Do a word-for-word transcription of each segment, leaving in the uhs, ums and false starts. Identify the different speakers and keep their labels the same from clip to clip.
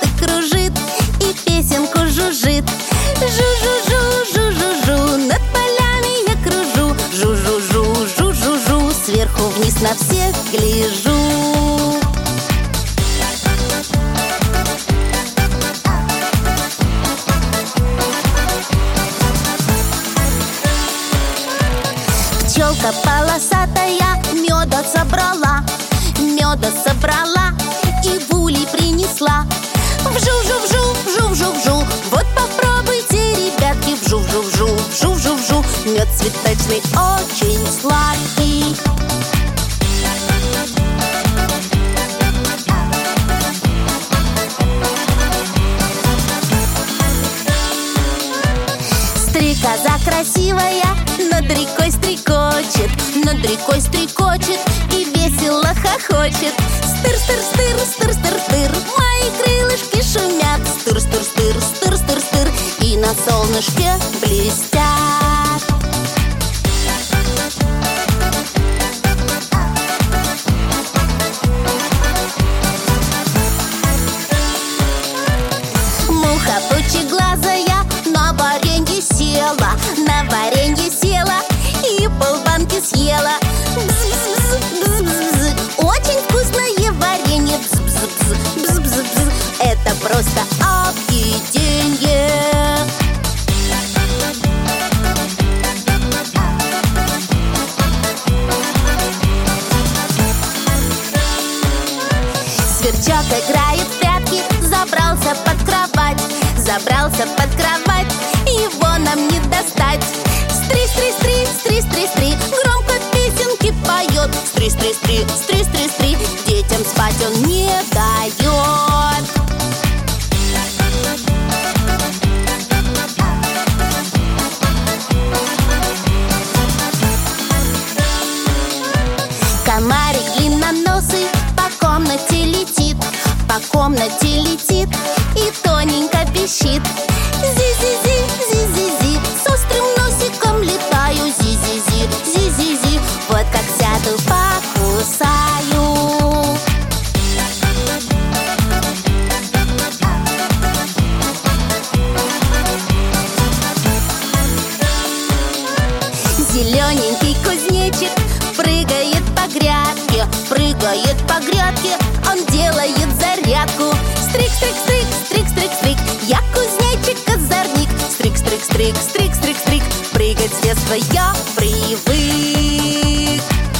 Speaker 1: и кружит, и песенку жужжит. Жу-жу-жу, жу-жу-жу, над полями я кружу. Жу-жу-жу, жу-жу-жу, сверху вниз на всех гляжу. Пчелка полосатая меда собрала, меда собрала и в улей принесла. Вжу-вжу-вжу, вжу-вжу-вжу, вот попробуйте, ребятки, вжу-вжу-вжу, вжу-вжу-вжу. Мед цветочный очень сладкий. Стрекоза красивая над рекой стрекочет, над рекой стрекочет и весело хохочет. Стыр-стыр-стыр, стыр-стыр-стыр, мои крылышки шумят. Стыр-стыр-стыр, стыр-стыр-стыр, и на солнышке блестят. Муха пучеглазая на варенье села, на варенье села и полбанки съела. Бз-бз-бз, бз-бз-бз, очень вкусное варенье. Бз-бз-бз, бз-бз-бз, это просто объеденье. Сверчок играет в прятки, забрался под кровать, забрался под кровать, его нам не достать. Стри-стри-стри, стри-стри-стри, громко песенки поет. Стри-стри-стри, стри-стри-стри, детям спать он не дает. Комарик длинноносый по комнате летит, по комнате летит и тоненько пищит. Зи-зи-зи, зи-зи-зи, с острым носиком летаю. Зи-зи-зи, зи-зи-зи, вот как сяду, покусаю. Зелененький кузнечик прыгает по грядке, прыгает по грядке, он делает зарядку. Стрик-стрик-стрик, стрик-стрик-стрик, я кузнечик-озорник. Стрик-стрик-стрик, стрик-стрик-стрик, прыгать с детства я привык.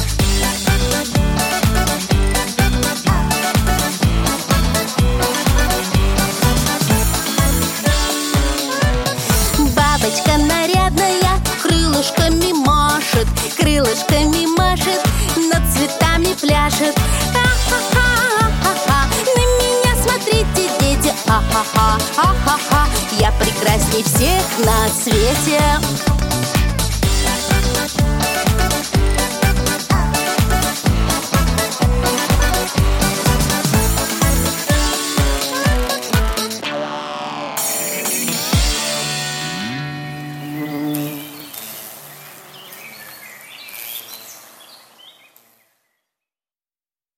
Speaker 1: Бабочка нарядная крылышками машет, крылышками машет, над цветами пляшет. А-ха-ха-ха-ха, на меня смотрите, дети, а-ха-ха-ха-ха-ха, я прекрасней всех на свете.